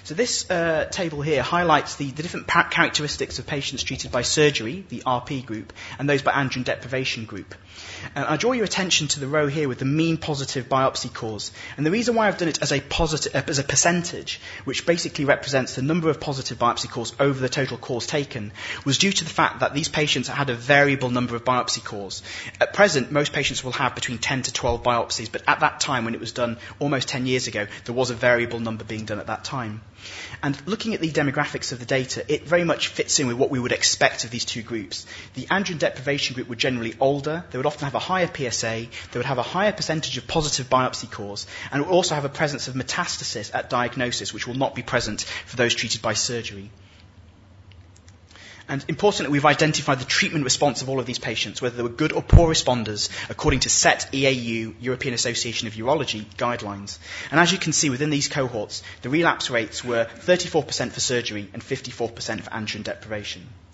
So this table here highlights the different characteristics of patients treated by surgery, the RP group, and those by androgen deprivation group. I draw your attention to the row here with the mean positive biopsy cause. And the reason why I've done it as a percentage, which basically represents the number of positive biopsy cores over the total cores taken, was due to the fact that these patients had a variable number of biopsy cores. At present, most patients will have between 10 to 12 biopsies, but at that time, when it was done almost 10 years ago, there was a variable number being done at that time. And looking at the demographics of the data, it very much fits in with what we would expect of these two groups. The androgen deprivation group were generally older, they would often have a higher PSA, they would have a higher percentage of positive biopsy cores, and would also have a presence of metastasis at diagnosis, which will not be present for those treated by surgery. And importantly, we've identified the treatment response of all of these patients, whether they were good or poor responders, according to SET EAU, European Association of Urology, guidelines. And as you can see, within these cohorts, the relapse rates were 34% for surgery and 54% for androgen deprivation.